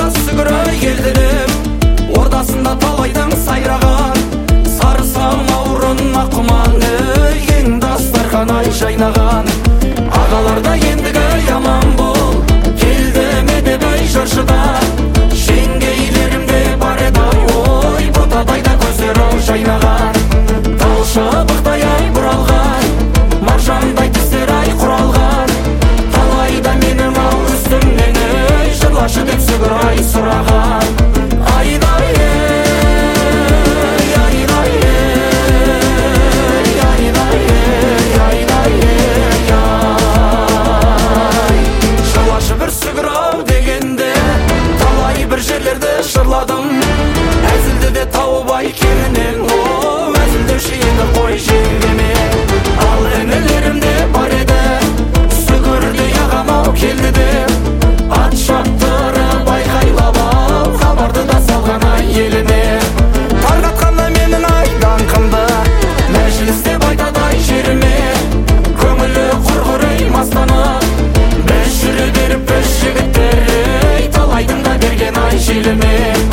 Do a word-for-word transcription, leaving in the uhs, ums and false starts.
да сүгірі келділіп, ордасында талайдың сайраған, сары самаурын аққұман ең дастархан ай жайнаған. Ағаларда ендігі яман бол, келді медебай жыршыда, жеңгейлерімде бар еді ой, ботадайда көздері жайнаған. Тал шыбықтай ай бұралған, маржандай тістер ай құралған, талайда менің ау үстімнен ей, жырлашы деп сүгір ай сұраған. Айдай ей, айдай ей, айдай ей, айдай ей, ай. Жырлашы бір сүгір ау дегенде, талай бір жерлерді жырладым, әзілді де тауып ай керінен, о, әзілдеуші енді қой жеңгеме. Ал інілерімде бар еді, сүгірді ағам ау келді деп, ат шаптырып айқайлап ау, хабарды да салған ай еліне. Тарқатқанда менің ай даңқымды, мәжілісте айтады ай жеріме, көңілі құрғыр ей мастанып, біз жүре беріп біз жігіттер ей, талайдың да берген ай желіме.